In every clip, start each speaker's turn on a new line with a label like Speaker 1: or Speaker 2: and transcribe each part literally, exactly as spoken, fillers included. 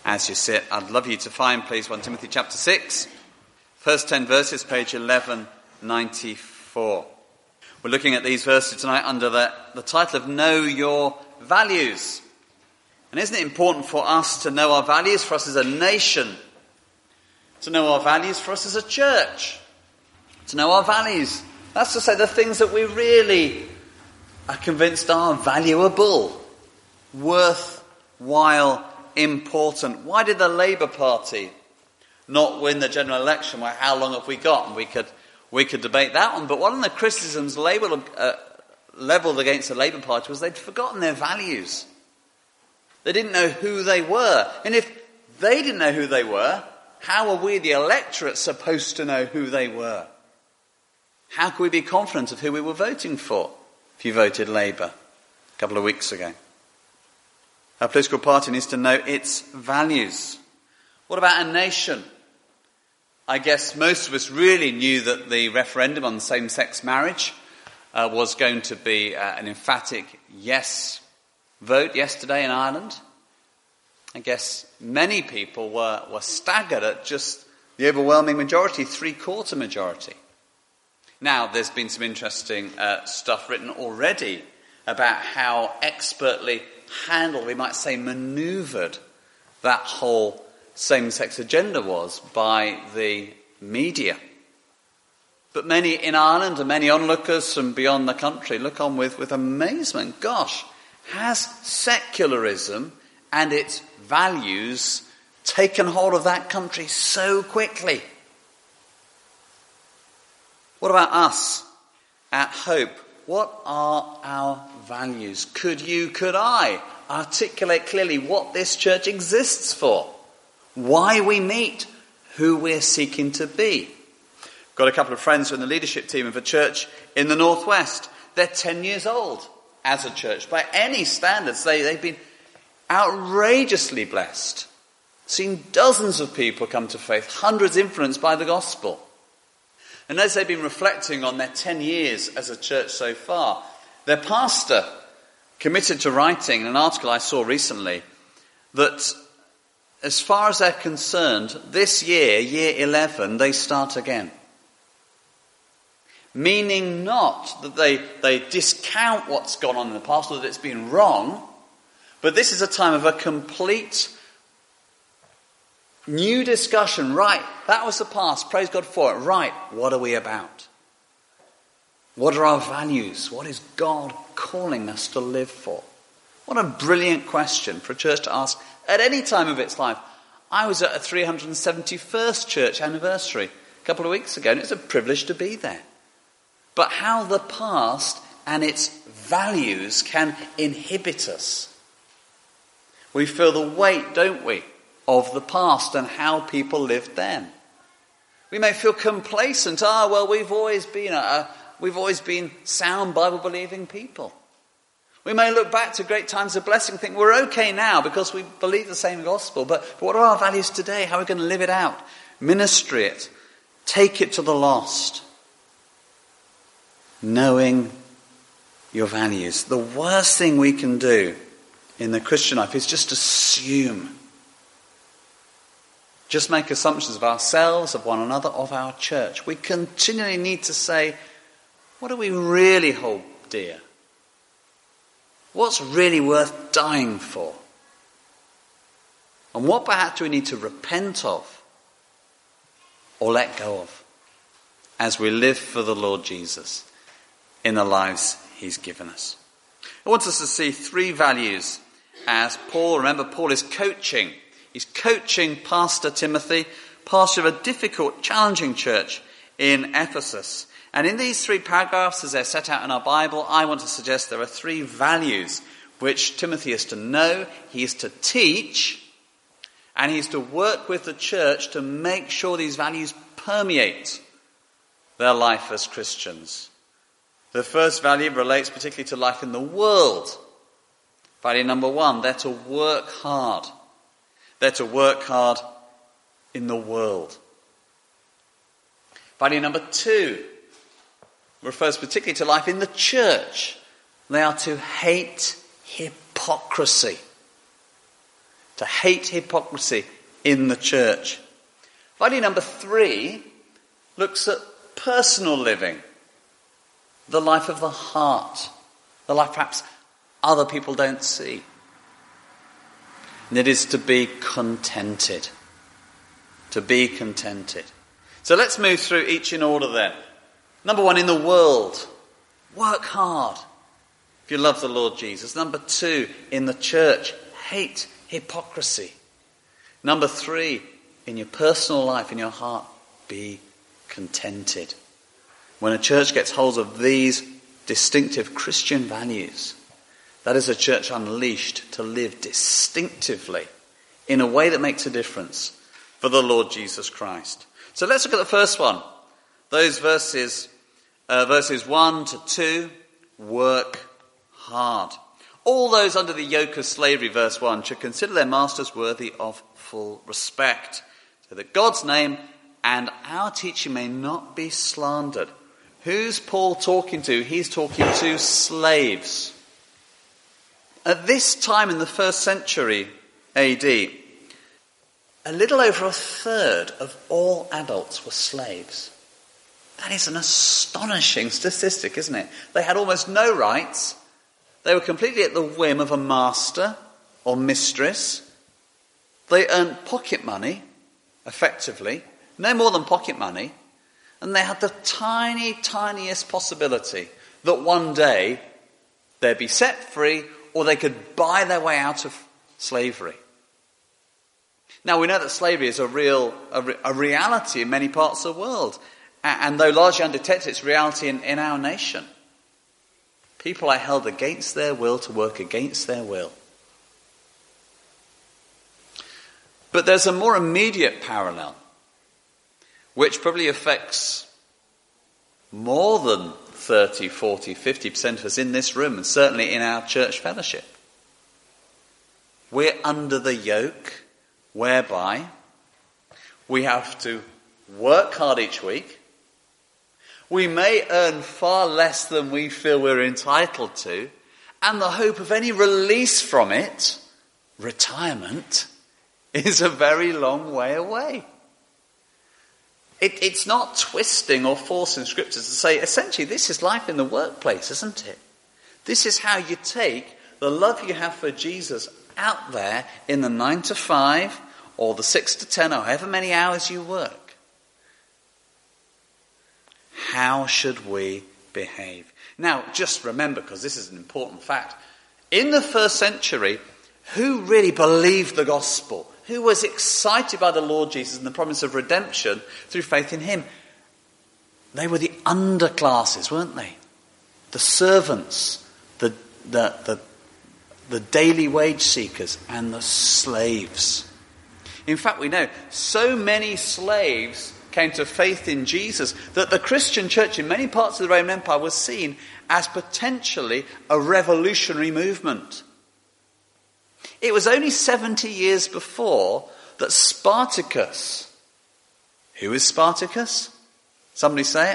Speaker 1: as you sit, I'd love you to find, please, First Timothy chapter six, first ten verses, page eleven ninety-four. We're looking at these verses tonight under the, the title of Know Your Values. And isn't it important for us to know our values, for us as a nation, to know our values for us as a church, to know our values? That's to say the things that we really are convinced are valuable, worthwhile, important. Why did the Labour Party not win the general election? Well, how long have we got? And we could we could debate that one. But one of the criticisms labelled, uh, levelled against the Labour Party was they'd forgotten their values. They didn't know who they were. And if they didn't know who they were, how are we, the electorate, supposed to know who they were? How could we be confident of who we were voting for if you voted Labour a couple of weeks ago? Our political party needs to know its values. What about a nation? I guess most of us really knew that the referendum on same-sex marriage uh, was going to be uh, an emphatic yes vote yesterday in Ireland. I guess many people were, were staggered at just the overwhelming majority, three-quarter majority. Now, there's been some interesting uh, stuff written already about how expertly handled, we might say manoeuvred, that whole same-sex agenda was by the media. But many in Ireland and many onlookers from beyond the country look on with, with amazement. Gosh, has secularism and its values taken hold of that country so quickly? What about us at Hope? What are our values? Could you, could I articulate clearly what this church exists for? Why we meet? Who we're seeking to be? Got a couple of friends who are in the leadership team of a church in the northwest. They're ten years old as a church. By any standards, they, they've been outrageously blessed. Seen dozens of people come to faith, hundreds influenced by the gospel. And as they've been reflecting on their ten years as a church so far, their pastor committed to writing in an article I saw recently that as far as they're concerned, this year, year eleven, they start again. Meaning not that they, they discount what's gone on in the past or that it's been wrong, but this is a time of a complete new discussion. Right, that was the past. Praise God for it. Right, what are we about? What are our values? What is God calling us to live for? What a brilliant question for a church to ask at any time of its life. I was at a three hundred seventy-first church anniversary a couple of weeks ago, and it's a privilege to be there. But how the past and its values can inhibit us. We feel the weight, don't we, of the past and how people lived then. We may feel complacent. Ah, well, we've always been a, we've always been sound Bible-believing people. We may look back to great times of blessing and think we're okay now because we believe the same gospel. But, but what are our values today? How are we going to live it out? Ministry it. Take it to the lost. Knowing your values. The worst thing we can do in the Christian life is just assume. Just make assumptions of ourselves, of one another, of our church. We continually need to say, what do we really hold dear? What's really worth dying for? And what perhaps do we need to repent of or let go of as we live for the Lord Jesus in the lives he's given us? I want us to see three values as Paul, remember Paul is coaching. He's coaching Pastor Timothy, pastor of a difficult, challenging church in Ephesus. And in these three paragraphs, as they're set out in our Bible, I want to suggest there are three values which Timothy is to know, he is to teach, and he is to work with the church to make sure these values permeate their life as Christians. The first value relates particularly to life in the world. Value number one, they're to work hard. They're to work hard in the world. Value number two refers particularly to life in the church. They are to hate hypocrisy. to hate hypocrisy in the church. Value number three looks at personal living, the life of the heart, the life perhaps other people don't see. And it is to be contented. To be contented. So let's move through each in order then. Number one, in the world, work hard if you love the Lord Jesus. Number two, in the church, hate hypocrisy. Number three, in your personal life, in your heart, be contented. When a church gets hold of these distinctive Christian values, that is a church unleashed to live distinctively in a way that makes a difference for the Lord Jesus Christ. So let's look at the first one. Those verses, uh, verses one to two, work hard. All those under the yoke of slavery, verse one, should consider their masters worthy of full respect, so that God's name and our teaching may not be slandered. Who's Paul talking to? He's talking to slaves. At this time in the first century A D, a little over a third of all adults were slaves. That is an astonishing statistic, isn't it? They had almost no rights. They were completely at the whim of a master or mistress. They earned pocket money, effectively, no more than pocket money, and they had the tiny, tiniest possibility that one day they'd be set free or they could buy their way out of slavery. Now, we know that slavery is a real, a, re, a reality in many parts of the world. And, and though largely undetected, it's reality in, in our nation. People are held against their will to work against their will. But there's a more immediate parallel, which probably affects more than thirty, forty, fifty percent of us in this room, and certainly in our church fellowship. We're under the yoke whereby we have to work hard each week. We may earn far less than we feel we're entitled to, and the hope of any release from it, retirement, is a very long way away. It, it's not twisting or forcing scriptures to say, essentially, this is life in the workplace, isn't it? This is how you take the love you have for Jesus out there in the nine to five or the six to ten or however many hours you work. How should we behave? Now, just remember, because this is an important fact, in the first century, who really believed the gospel? Who was excited by the Lord Jesus and the promise of redemption through faith in him? They were the underclasses, weren't they? The servants, the, the, the, the daily wage seekers, and the slaves. In fact, we know so many slaves came to faith in Jesus that the Christian church in many parts of the Roman Empire was seen as potentially a revolutionary movement. It was only seventy years before that Spartacus, who is Spartacus? Somebody say it?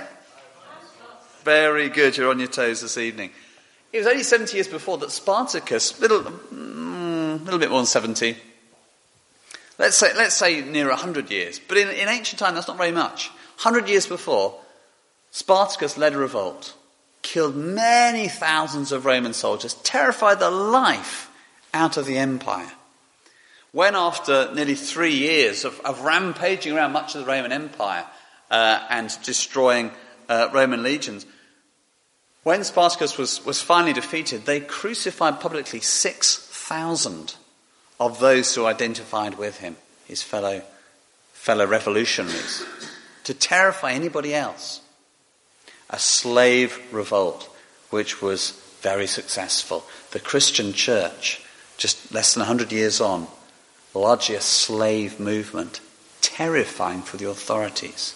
Speaker 1: Very good, you're on your toes this evening. It was only seventy years before that Spartacus, little, mm, little bit more than seventy, let's say, let's say near one hundred years, but in, in ancient time that's not very much. one hundred years before, Spartacus led a revolt, killed many thousands of Roman soldiers, terrified the life out of the empire. When after nearly three years of, of rampaging around much of the Roman Empire uh, and destroying uh, Roman legions, when Spartacus was, was finally defeated, they crucified publicly six thousand of those who identified with him, his fellow, fellow revolutionaries, to terrify anybody else. A slave revolt, which was very successful. The Christian church, just less than one hundred years on, largely a slave movement, terrifying for the authorities.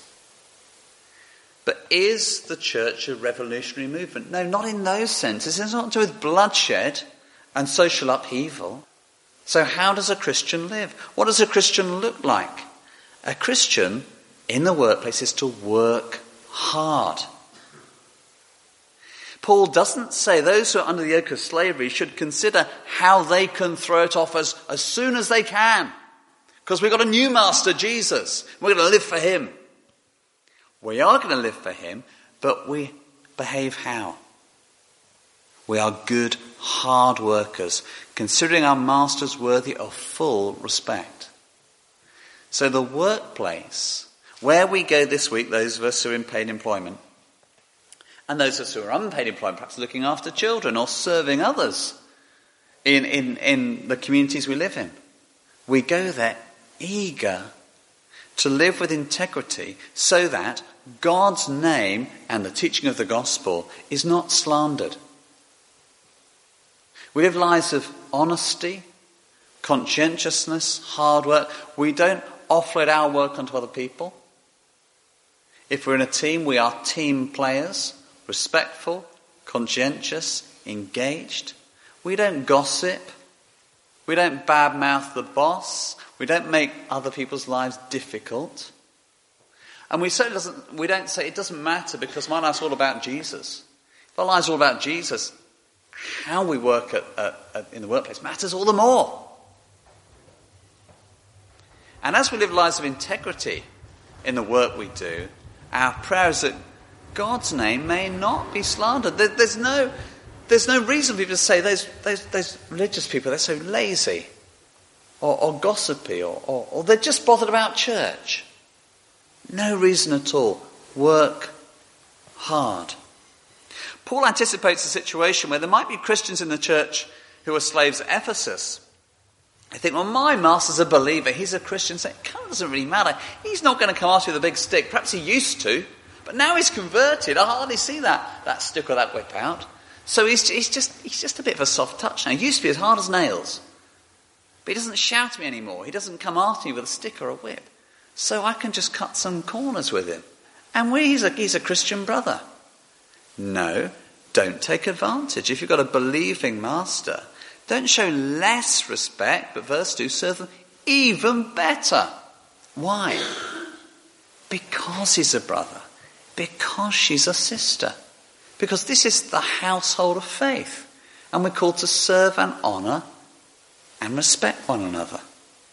Speaker 1: But is the church a revolutionary movement? No, not in those senses. It's not to do with bloodshed and social upheaval. So how does a Christian live? What does a Christian look like? A Christian in the workplace is to work hard. Paul Paul doesn't say those who are under the yoke of slavery should consider how they can throw it off as, as soon as they can. Because we've got a new master, Jesus. We're going to live for him. We are going to live for him, but we behave how? We are good, hard workers, considering our masters worthy of full respect. So the workplace, where we go this week, those of us who are in paid employment, and those of us who are unpaid employment, perhaps looking after children or serving others in, in, in the communities we live in, we go there eager to live with integrity so that God's name and the teaching of the gospel is not slandered. We live lives of honesty, conscientiousness, hard work. We don't offload our work onto other people. If we're in a team, we are team players, respectful, conscientious, engaged. We don't gossip. We don't badmouth the boss. We don't make other people's lives difficult. And we certainly doesn't, we don't say it doesn't matter because my life's all about Jesus. If our life's all about Jesus, how we work at, at, at, in the workplace matters all the more. And as we live lives of integrity in the work we do, our prayer is that God's name may not be slandered. There, there's no, there's no reason for people to say those, those, those religious people, they're so lazy or, or gossipy or, or, or they're just bothered about church. No reason at all. Work hard. Paul anticipates a situation where there might be Christians in the church who are slaves at Ephesus. I think, well, my master's a believer. He's a Christian. So it doesn't really matter. He's not going to come after you with a big stick. Perhaps he used to. But now he's converted. I hardly see that, that stick or that whip out. So he's, he's, just, he's just a bit of a soft touch now. He used to be as hard as nails. But he doesn't shout at me anymore. He doesn't come after me with a stick or a whip. So I can just cut some corners with him. And we, he's, a, he's a Christian brother. No, don't take advantage. If you've got a believing master, don't show less respect, but verse two, serve them even better. Why? Because he's a brother. Because she's a sister. Because this is the household of faith. And we're called to serve and honour and respect one another.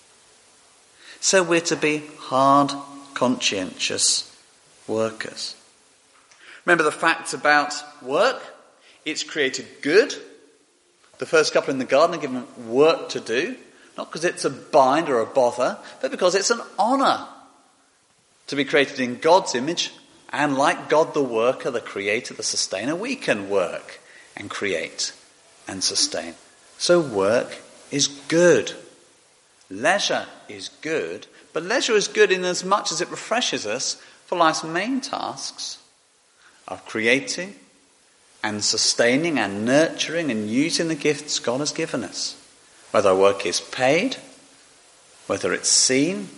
Speaker 1: So we're to be hard, conscientious workers. Remember the facts about work? It's created good. The first couple in the garden are given work to do. Not because it's a bind or a bother, but because it's an honour to be created in God's image. And like God the worker, the creator, the sustainer, we can work and create and sustain. So work is good. Leisure is good, but leisure is good in as much as it refreshes us for life's main tasks of creating and sustaining and nurturing and using the gifts God has given us. Whether our work is paid, whether it's seen,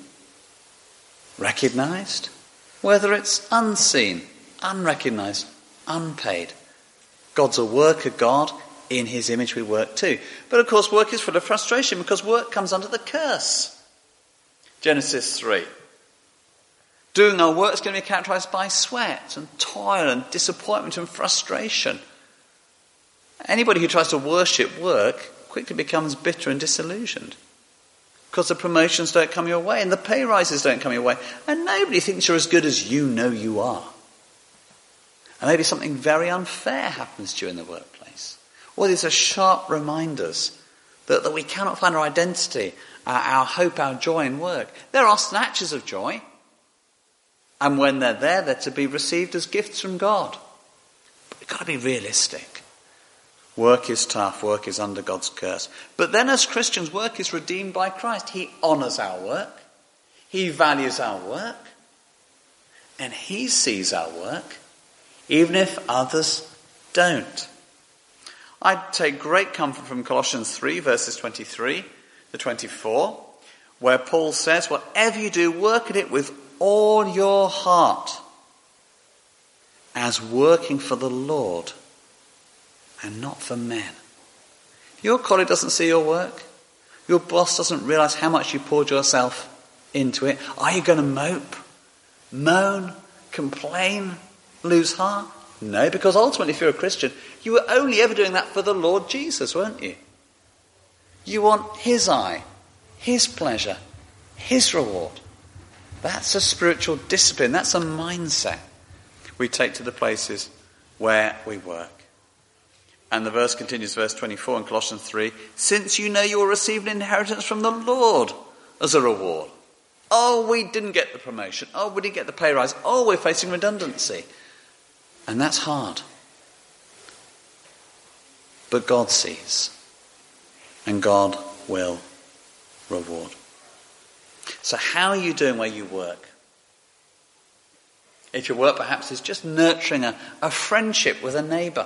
Speaker 1: recognised, whether it's unseen, unrecognised, unpaid. God's a worker God. In his image we work too. But of course work is full of frustration because work comes under the curse. Genesis three. Doing our work is going to be characterised by sweat and toil and disappointment and frustration. Anybody who tries to worship work quickly becomes bitter and disillusioned. Because the promotions don't come your way and the pay rises don't come your way. And nobody thinks you're as good as you know you are. And maybe something very unfair happens to you in the workplace. Or these are sharp reminders that, that we cannot find our identity, our, our hope, our joy in work. There are snatches of joy. And when they're there, they're to be received as gifts from God. But we've got to be realistic. Work is tough. Work is under God's curse. But then as Christians, work is redeemed by Christ. He honours our work. He values our work. And he sees our work, even if others don't. I take great comfort from Colossians three, verses twenty-three to twenty-four, where Paul says, whatever you do, work at it with all your heart, as working for the Lord and not for men. Your colleague doesn't see your work. Your boss doesn't realise how much you poured yourself into it. Are you going to mope, moan, complain, lose heart? No, because ultimately if you're a Christian, you were only ever doing that for the Lord Jesus, weren't you? You want his eye, his pleasure, his reward. That's a spiritual discipline. That's a mindset we take to the places where we work. And the verse continues, verse twenty-four in Colossians three, since you know you will receive an inheritance from the Lord as a reward. Oh, we didn't get the promotion. Oh, we didn't get the pay rise. Oh, we're facing redundancy. And that's hard. But God sees. And God will reward. So how are you doing where you work? If your work perhaps is just nurturing a, a friendship with a neighbour.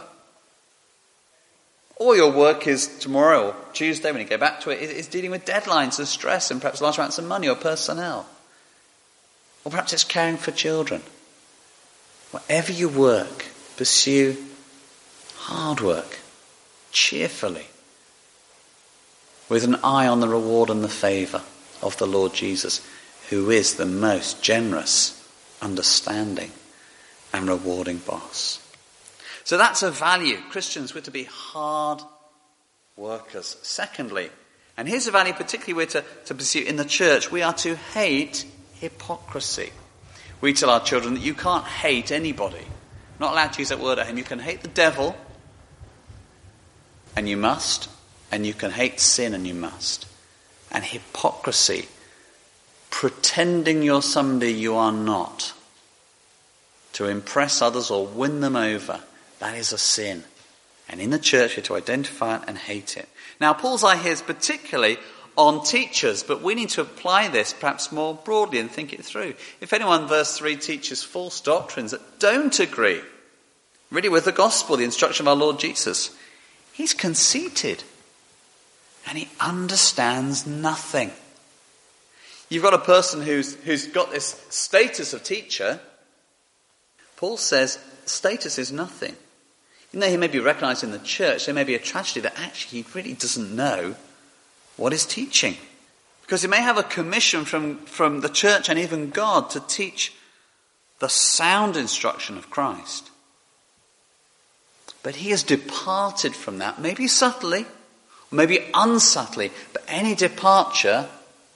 Speaker 1: Or your work is tomorrow or Tuesday when you go back to it, is dealing with deadlines and stress and perhaps large amounts of money or personnel. Or perhaps it's caring for children. Wherever you work, pursue hard work, cheerfully, with an eye on the reward and the favour of the Lord Jesus, who is the most generous, understanding and rewarding boss. So that's a value. Christians, we're to be hard workers. Secondly, and here's a value particularly we're to, to pursue in the church, we are to hate hypocrisy. We tell our children that you can't hate anybody. Not allowed to use that word at home. You can hate the devil, and you must, and you can hate sin, and you must. And hypocrisy, pretending you're somebody you are not, to impress others or win them over, that is a sin. And in the church, you're to identify it and hate it. Now, Paul's eye here is particularly on teachers, but we need to apply this perhaps more broadly and think it through. If anyone, verse three, teaches false doctrines that don't agree really with the gospel, the instruction of our Lord Jesus, he's conceited and he understands nothing. You've got a person who's who's got this status of teacher. Paul says status is nothing. Even though he may be recognised in the church, there may be a tragedy that actually he really doesn't know what he's teaching. Because he may have a commission from, from the church and even God to teach the sound instruction of Christ. But he has departed from that, maybe subtly, or maybe unsubtly, but any departure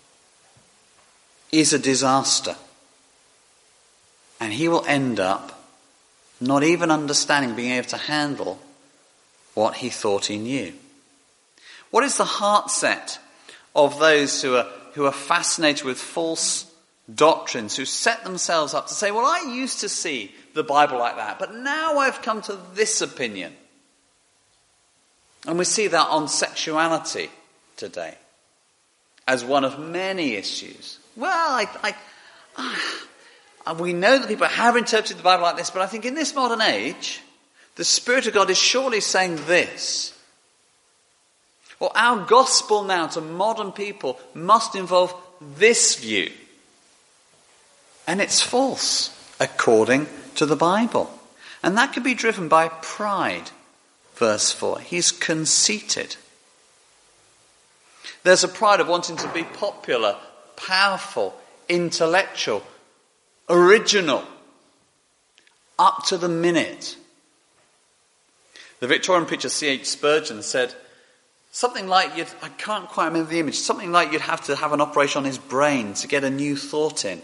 Speaker 1: is a disaster. And he will end up not even understanding, being able to handle what he thought he knew. What is the heart set of those who are who are fascinated with false doctrines, who set themselves up to say, well, I used to see the Bible like that, but now I've come to this opinion. And we see that on sexuality today as one of many issues. Well, I, I, I, we know that people have interpreted the Bible like this, but I think in this modern age, the Spirit of God is surely saying this. Well, our gospel now to modern people must involve this view. And it's false, according to the Bible. And that can be driven by pride. Verse four, he's conceited. There's a pride of wanting to be popular, powerful, intellectual, original, up to the minute. The Victorian preacher C H Spurgeon said something like, you'd, I can't quite remember the image, something like you'd have to have an operation on his brain to get a new thought in.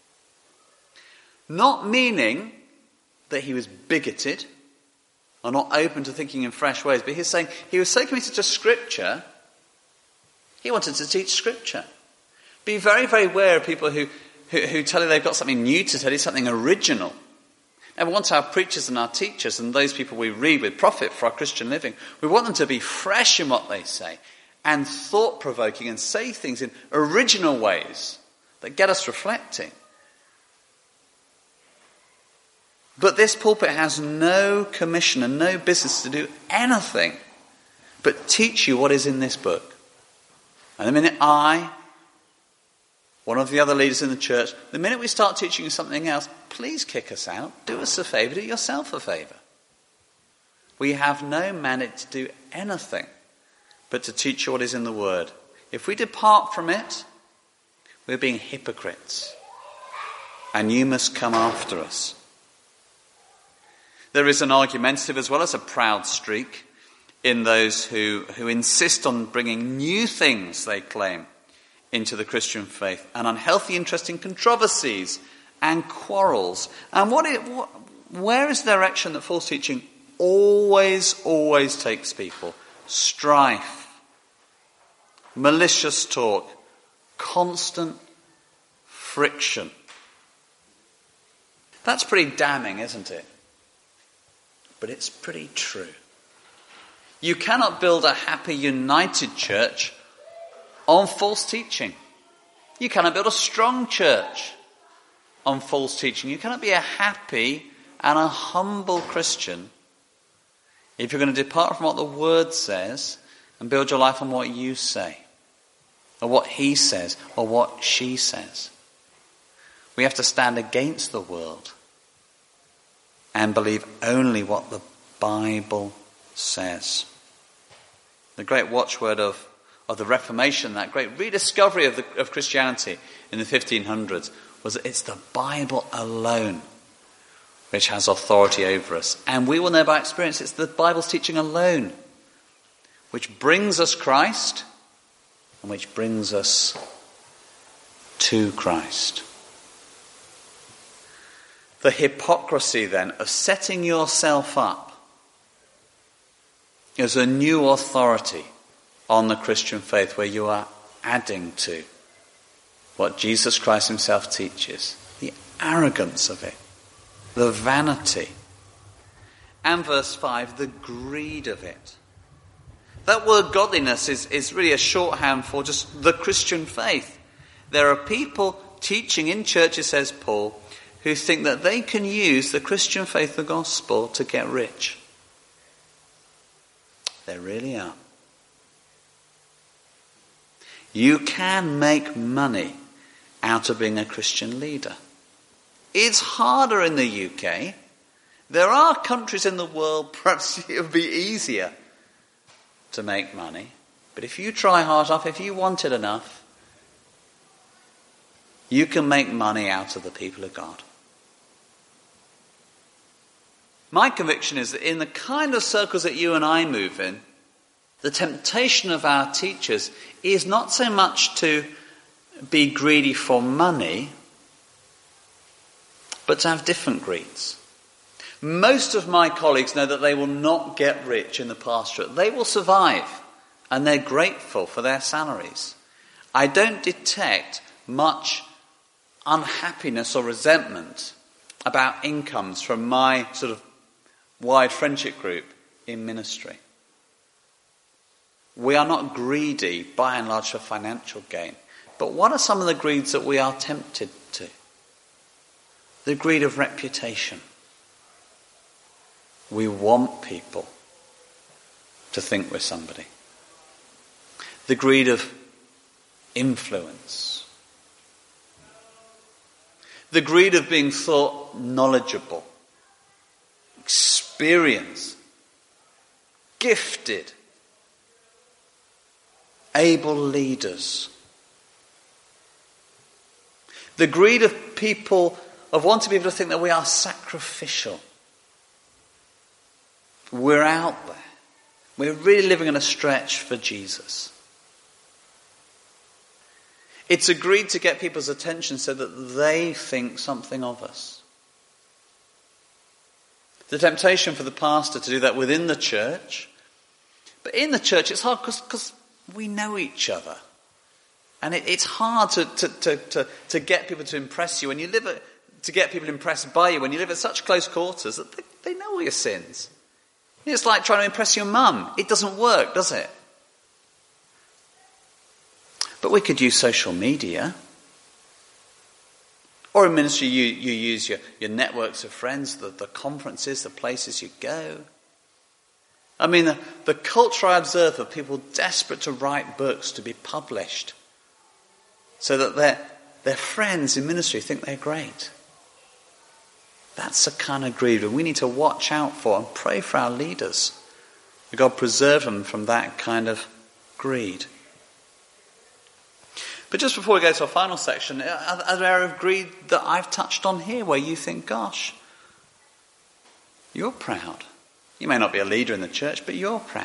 Speaker 1: Not meaning that he was bigoted or not open to thinking in fresh ways, but he's saying he was so committed to Scripture, he wanted to teach Scripture. Be very, very aware of people who, who, who tell you they've got something new to tell you, something original. And we want our preachers and our teachers and those people we read with profit for our Christian living, we want them to be fresh in what they say and thought-provoking and say things in original ways that get us reflecting. But this pulpit has no commission and no business to do anything but teach you what is in this book. And the minute I, one of the other leaders in the church, the minute we start teaching you something else, please kick us out. Do us a favour. Do yourself a favour. We have no mandate to do anything but to teach you what is in the Word. If we depart from it, we're being hypocrites. And you must come after us. There is an argumentative as well as a proud streak in those who, who insist on bringing new things, they claim, into the Christian faith, and unhealthy interest in controversies and quarrels. And what it, what, where is the direction that false teaching always, always takes people? Strife, malicious talk, constant friction. That's pretty damning, isn't it? But it's pretty true. You cannot build a happy, united church on false teaching. You cannot build a strong church on false teaching. You cannot be a happy and a humble Christian if you're going to depart from what the Word says and build your life on what you say, or what he says, or what she says. We have to stand against the world and believe only what the Bible says. The great watchword of, of the Reformation, that great rediscovery of, the, of Christianity in the fifteen hundreds, was that it's the Bible alone which has authority over us. And we will know by experience it's the Bible's teaching alone which brings us Christ and which brings us to Christ. The hypocrisy then of setting yourself up as a new authority on the Christian faith, where you are adding to what Jesus Christ himself teaches, the arrogance of it, the vanity, and verse five, the greed of it. That word godliness is, is really a shorthand for just the Christian faith. There are people teaching in churches, says Paul, who think that they can use the Christian faith, the gospel, to get rich. They really are. You can make money out of being a Christian leader. It's harder in the U K. There are countries in the world, perhaps it would be easier to make money. But if you try hard enough, if you want it enough, you can make money out of the people of God. My conviction is that in the kind of circles that you and I move in, the temptation of our teachers is not so much to be greedy for money, but to have different greeds. Most of my colleagues know that they will not get rich in the pastorate. They will survive, and they're grateful for their salaries. I don't detect much unhappiness or resentment about incomes from my sort of wide friendship group in ministry. We are not greedy, by and large, for financial gain. But what are some of the greeds that we are tempted to? The greed of reputation. We want people to think we're somebody. The greed of influence. The greed of being thought knowledgeable, experienced, gifted, able leaders. The greed of people, of wanting people to think that we are sacrificial. We're out there. We're really living in a stretch for Jesus. It's a greed to get people's attention so that they think something of us. The temptation for the pastor to do that within the church. But in the church it's hard because we know each other. And it, it's hard to, to, to, to, to get people to impress you when you live at, to get people impressed by you when you live at such close quarters that they, they know all your sins. It's like trying to impress your mum. It doesn't work, does it? But we could use social media. Or in ministry you, you use your, your networks of friends, the, the conferences, the places you go. I mean, the, the culture I observe of people desperate to write books to be published so that their, their friends in ministry think they're great. That's the kind of greed we need to watch out for and pray for our leaders. That God preserve them from that kind of greed. But just before we go to our final section, are, are there areas of greed that I've touched on here where you think, gosh, You're proud. You may not be a leader in the church, but you're proud.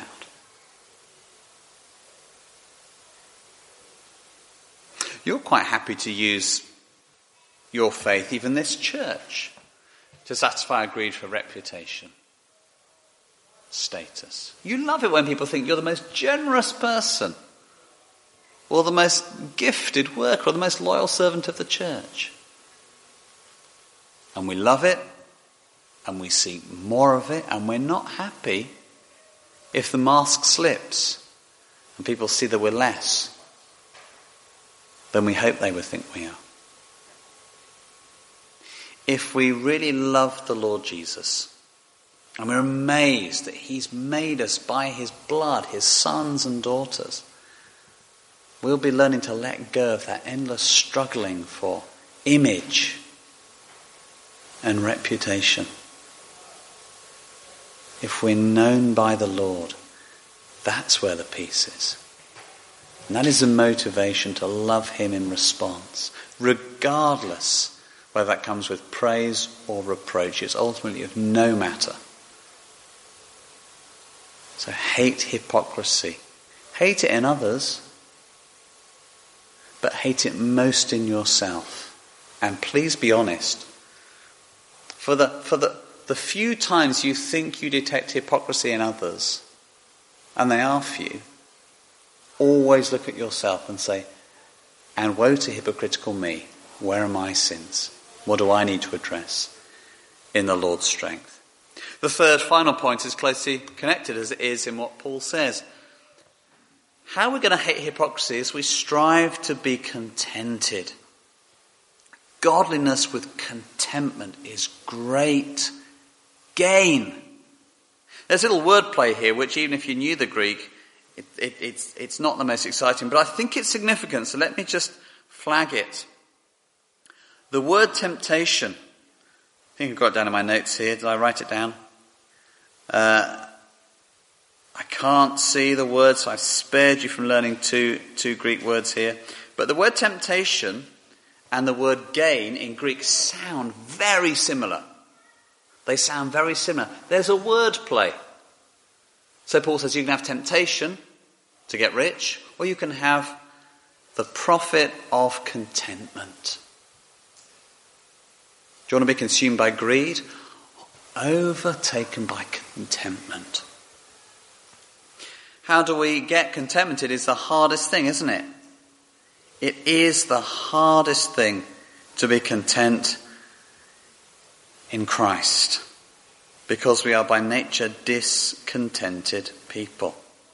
Speaker 1: You're quite happy to use your faith, even this church, to satisfy a greed for reputation, status. You love it when people think you're the most generous person, or the most gifted worker, or the most loyal servant of the church. And we love it, and we seek more of it, and we're not happy if the mask slips and people see that we're less than we hope they would think we are. If we really love the Lord Jesus, and we're amazed that he's made us by his blood, his sons and daughters, we'll be learning to let go of that endless struggling for image and reputation. If we're known by the Lord, that's where the peace is. And that is the motivation to love him in response, regardless whether that comes with praise or reproach. It's ultimately of no matter. So hate hypocrisy. Hate it in others, but hate it most in yourself. And please be honest. For the, for the, the few times you think you detect hypocrisy in others, and they are few, always look at yourself and say, and woe to hypocritical me, where are my sins? What do I need to address in the Lord's strength? The third, final point is closely connected as it is in what Paul says. How we're going to hate hypocrisy is we strive to be contented. Godliness with contentment is great gain. There's a little wordplay here, which even if you knew the Greek, It, it, it's, it's not the most exciting, but I think it's significant, so let me just flag it. The word temptation, I think I've got it down in my notes here. Did I write it down? Uh, I can't see the word, so I've spared you from learning two, two Greek words here. But the word temptation and the word gain in Greek sound very similar. They sound very similar. There's a word play. So Paul says you can have temptation to get rich, or you can have the profit of contentment. Do you want to be consumed by greed? Overtaken by contentment. How do we get contentment? It is the hardest thing, isn't it? It is the hardest thing to be content in Christ, because we are by nature discontented people.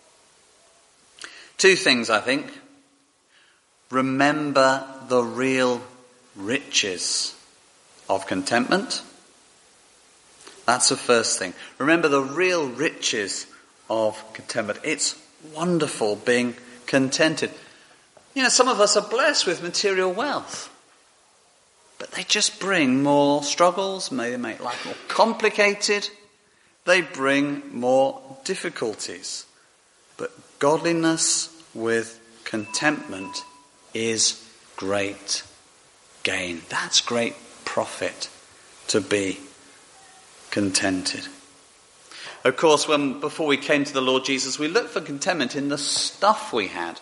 Speaker 1: Two things, I think. Remember the real riches of contentment. That's the first thing. Remember the real riches of contentment. It's wonderful being contented. You know, some of us are blessed with material wealth, but they just bring more struggles, they make life more complicated, they bring more difficulties. But godliness with contentment is great gain. That's great profit, to be contented. Of course, when before we came to the Lord Jesus, we looked for contentment in the stuff we had,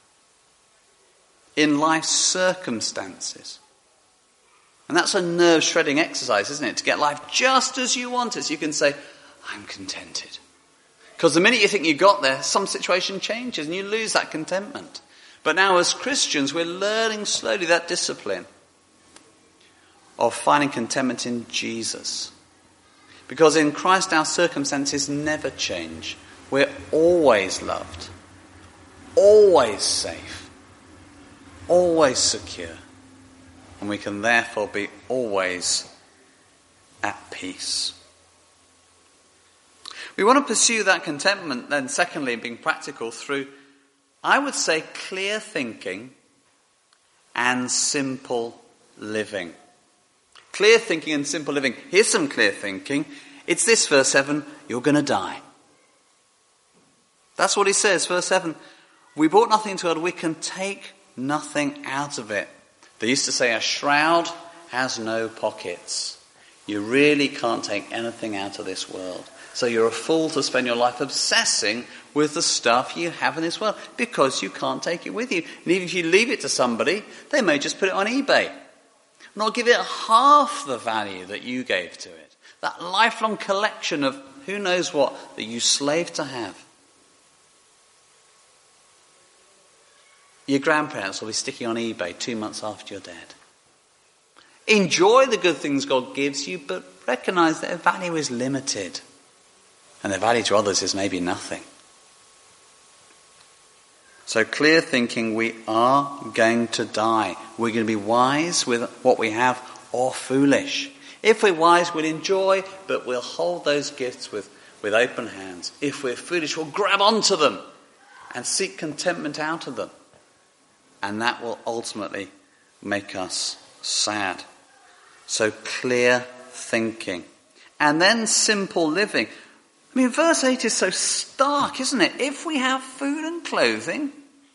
Speaker 1: in life's circumstances. And that's a nerve-shredding exercise, isn't it? To get life just as you want it, so you can say, I'm contented. Because the minute you think you got there, some situation changes and you lose that contentment. But now as Christians, we're learning slowly that discipline of finding contentment in Jesus. Because in Christ our circumstances never change. We're always loved, always safe, always secure. And we can therefore be always at peace. We want to pursue that contentment then, secondly, being practical through, I would say, clear thinking and simple living. Clear thinking and simple living. Here's some clear thinking. It's this, verse seven, you're going to die. That's what he says, verse seven. We brought nothing into the world, we can take nothing out of it. They used to say a shroud has no pockets. You really can't take anything out of this world. So you're a fool to spend your life obsessing with the stuff you have in this world because you can't take it with you. And even if you leave it to somebody, they may just put it on eBay. Not give it half the value that you gave to it. That lifelong collection of who knows what that you slaved to have. Your grandparents will be sticking on eBay two months after you're dead. Enjoy the good things God gives you, but recognize that their value is limited. And their value to others is maybe nothing. So clear thinking, we are going to die. We're going to be wise with what we have or foolish. If we're wise, we'll enjoy, but we'll hold those gifts with, with open hands. If we're foolish, we'll grab onto them and seek contentment out of them. And that will ultimately make us sad. So clear thinking. And then simple living. I mean, verse eight is so stark, isn't it? If we have food and clothing,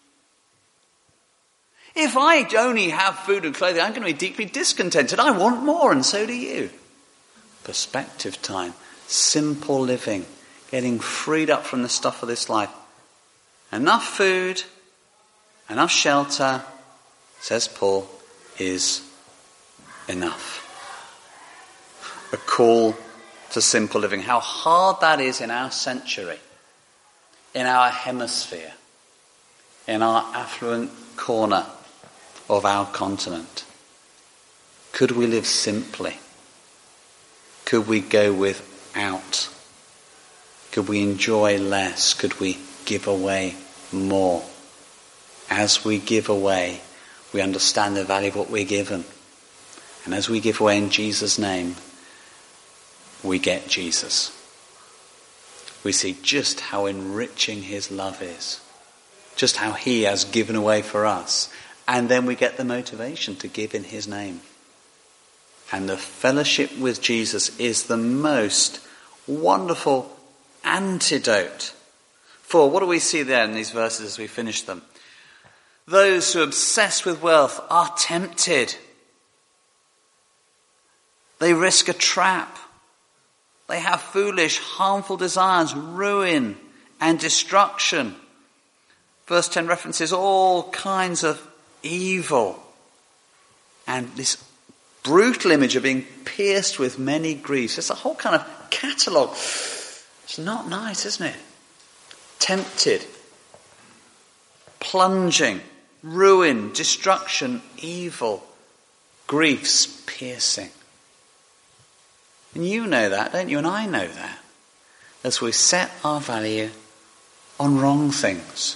Speaker 1: if I only have food and clothing, I'm going to be deeply discontented. I want more, and so do you. Perspective time, simple living, getting freed up from the stuff of this life. Enough food, enough shelter, says Paul, is enough. A call to simple living. How hard that is in our century, in our hemisphere, in our affluent corner of our continent. Could we live simply? Could we go without? Could we enjoy less? Could we give away more? As we give away, we understand the value of what we're given. And as we give away in Jesus' name, we get Jesus. We see just how enriching his love is. Just how he has given away for us. And then we get the motivation to give in his name. And the fellowship with Jesus is the most wonderful antidote. For what do we see there in these verses as we finish them? Those who are obsessed with wealth are tempted. They risk a trap. They have foolish, harmful desires, ruin and destruction. Verse ten references all kinds of evil. And this brutal image of being pierced with many griefs. It's a whole kind of catalogue. It's not nice, isn't it? Tempted. Plunging. Ruin. Destruction. Evil. Griefs. Piercing. And you know that, don't you? And I know that. As we set our value on wrong things.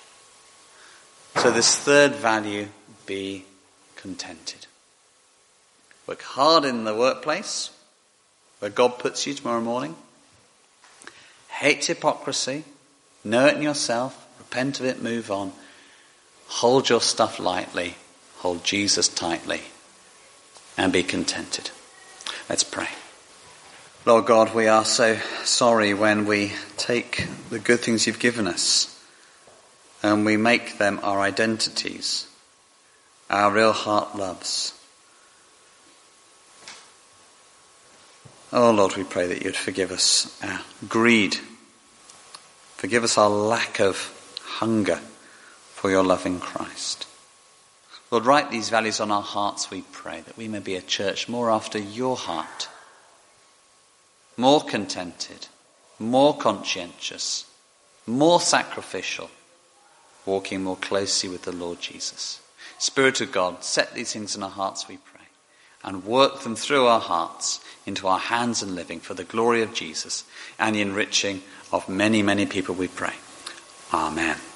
Speaker 1: So this third value, be contented. Work hard in the workplace, where God puts you tomorrow morning. Hate hypocrisy. Know it in yourself. Repent of it, move on. Hold your stuff lightly. Hold Jesus tightly. And be contented. Let's pray. Lord God, we are so sorry when we take the good things you've given us and we make them our identities, our real heart loves. Oh Lord, we pray that you'd forgive us our greed. Forgive us our lack of hunger for your love in Christ. Lord, write these values on our hearts, we pray, that we may be a church more after your heart. More contented, more conscientious, more sacrificial, walking more closely with the Lord Jesus. Spirit of God, set these things in our hearts, we pray, and work them through our hearts into our hands and living for the glory of Jesus and the enriching of many, many people, we pray. Amen.